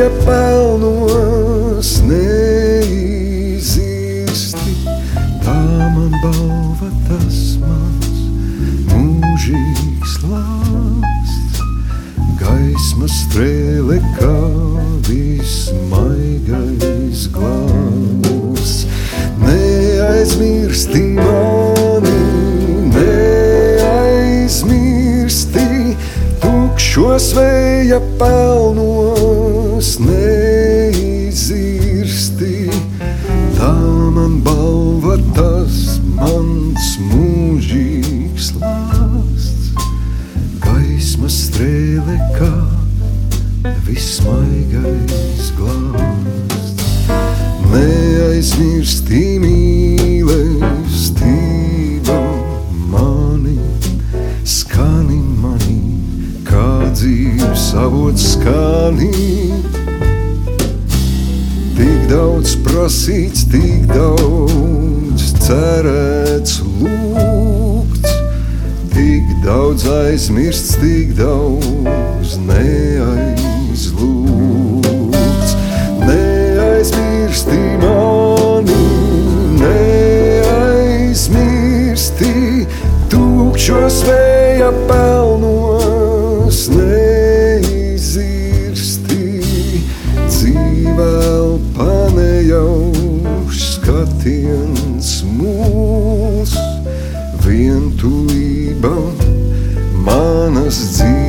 vēja pelnos neizirsti. Tā man balva, tas mans mūžīgs lāsts, gaismas strēle kā vismaigais glābs. Neaizmirsti mani, neaizmirsti, tukšos vēja pelnos neizirsti. Tā man balva, tas mans mūžīgs lāsts, gaismas strēle kā vismaigais glābs. Neaizmirsti mīlestība mani, skani mani, kā dzīves avots skani. Tik daudz prasīts, tik daudz cerēts, lūgts, tik daudz aizmirsts, tik daudz neaizlūgts. Neaizmirsti mani, neaizmirsti, tukšos vēja pelnos neizirsti. Dzīve elpa nejaušs skatiens mūs, vientulība manas dzīves.